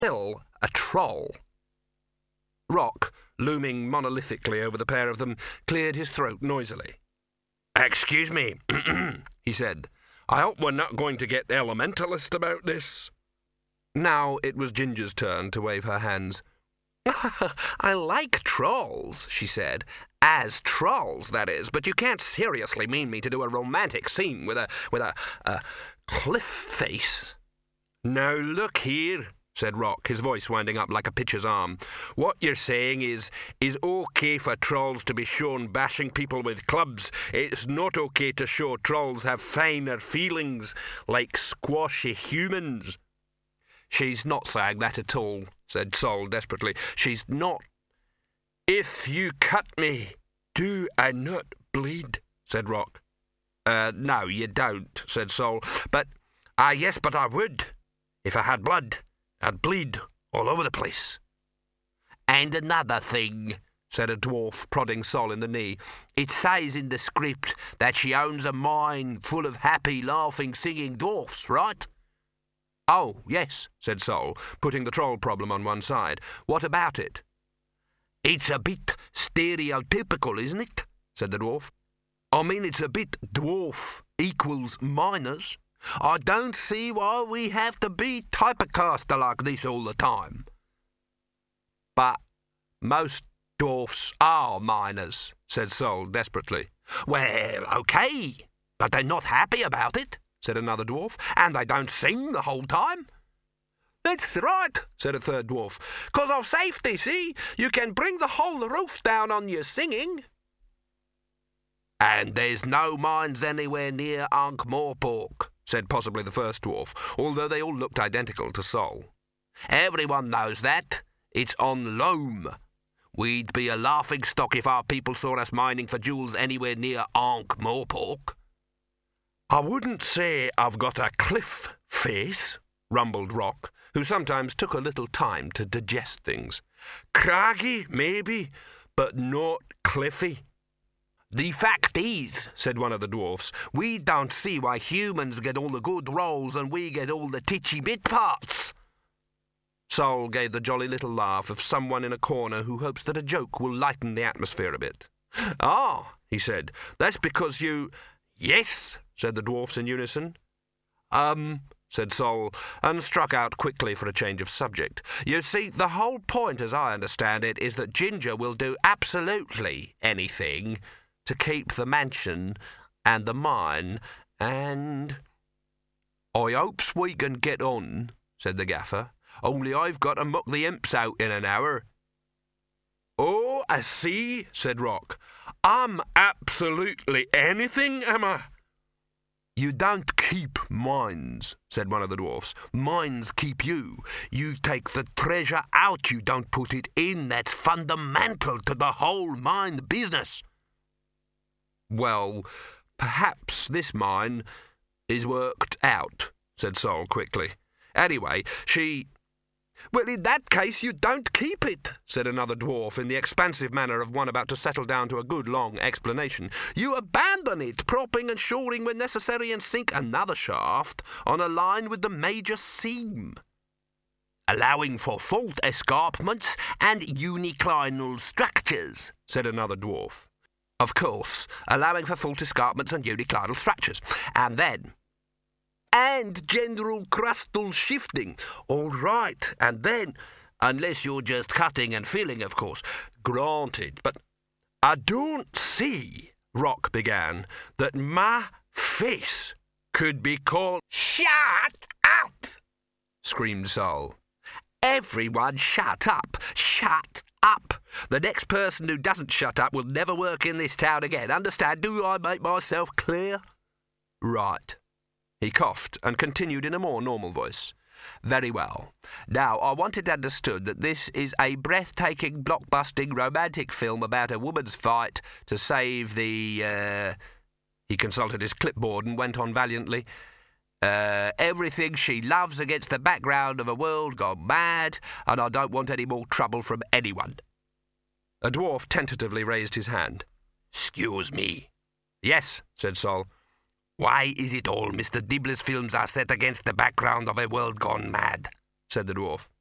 still a troll. Rock, looming monolithically over the pair of them, cleared his throat noisily. "Excuse me," he said. "I hope we're not going to get elementalist about this." Now it was Ginger's turn to wave her hands. "I like trolls," she said. "As trolls, that is, but you can't seriously mean me to do a romantic scene with a cliff face." "Now look here," said Rock, his voice winding up like a pitcher's arm. "What you're saying is okay for trolls to be shown bashing people with clubs. It's not okay to show trolls have finer feelings like squashy humans." "She's not saying that at all," said Sol desperately. "She's not." "If you cut me, do I not bleed?" said Rock. No, you don't," said Sol. "But, yes, but I would. If I had blood, I'd bleed all over the place." "And another thing," said a dwarf, prodding Sol in the knee. "It says in the script that she owns a mine full of happy, laughing, singing dwarfs, right?" "Oh, yes," said Sol, putting the troll problem on one side. "What about it?" "It's a bit stereotypical, isn't it?" said the dwarf. "I mean, it's a bit dwarf equals miners. I don't see why we have to be typecast like this all the time." "But most dwarfs are miners," said Sol desperately. "Well, okay, but they're not happy about it," said another dwarf, "and they don't sing the whole time." "That's right," said a third dwarf. "'Cause of safety, see? You can bring the whole roof down on your singing." "And there's no mines anywhere near Ankh-Morpork," said possibly the first dwarf, although they all looked identical to Sol. "Everyone knows that. It's on loam. We'd be a laughingstock if our people saw us mining for jewels anywhere near Ankh-Morpork." "I wouldn't say I've got a cliff face," rumbled Rock, who sometimes took a little time to digest things. "Craggy, maybe, but not cliffy." "The fact is," said one of the dwarfs, "we don't see why humans get all the good roles and we get all the titchy bit parts." Sol gave the jolly little laugh of someone in a corner who hopes that a joke will lighten the atmosphere a bit. "Ah," he said, "that's because you—" "Yes," said the dwarfs in unison. Said Sol, and struck out quickly for a change of subject. "You see, the whole point, as I understand it, is that Ginger will do absolutely anything to keep the mansion and the mine, and—" "I hopes we can get on," said the gaffer, "only I've got to muck the imps out in an hour." "Oh, I see," said Rock. "I'm absolutely anything, am I?" "You don't keep mines," said one of the dwarfs. "Mines keep you. You take the treasure out, you don't put it in. That's fundamental to the whole mine business." "Well, perhaps this mine is worked out," said Sol quickly. "Anyway, she—" "Well, in that case you don't keep it," said another dwarf in the expansive manner of one about to settle down to a good long explanation. "You abandon it, propping and shoring when necessary, and sink another shaft on a line with the major seam." "Allowing for fault escarpments and uniclinal structures," said another dwarf. "Of course, allowing for fault escarpments and uniclinal structures. And then—" "And general crustal shifting. All right, and then—" "Unless you're just cutting and filling, of course." "Granted, but—" "I don't see," Rock began, "that my face could be called—" "Shut up!" screamed Sol. "Everyone shut up! Shut up! The next person who doesn't shut up will never work in this town again. Understand? Do I make myself clear?" "Right." He coughed and continued in a more normal voice. "Very well. Now, I want it understood that this is a breathtaking, blockbusting, romantic film about a woman's fight to save the, He consulted his clipboard and went on valiantly. Everything she loves against the background of a world gone mad, and I don't want any more trouble from anyone." A dwarf tentatively raised his hand. "Excuse me." "Yes," said Sol. "Why is it all Mr. Dibbler's films are set against the background of a world gone mad?" said the dwarf.